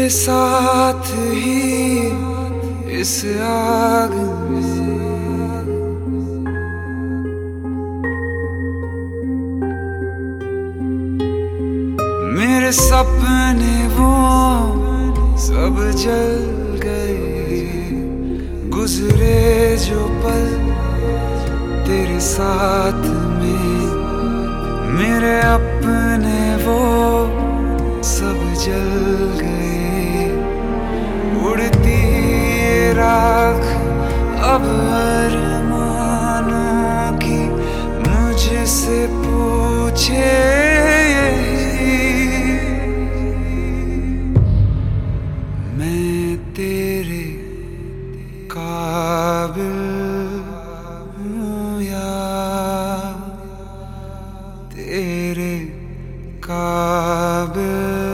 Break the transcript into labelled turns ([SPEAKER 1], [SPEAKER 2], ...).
[SPEAKER 1] तेरे साथ ही इस आग में मेरे सपने वो सब जल गए। गुजरे जो पल तेरे साथ में मेरे अपने वो सब जल गए। उड़ती ये राख अब अरमानों की मुझसे पूछे मैं तेरे काबिल हूँ या तेरे काबिल।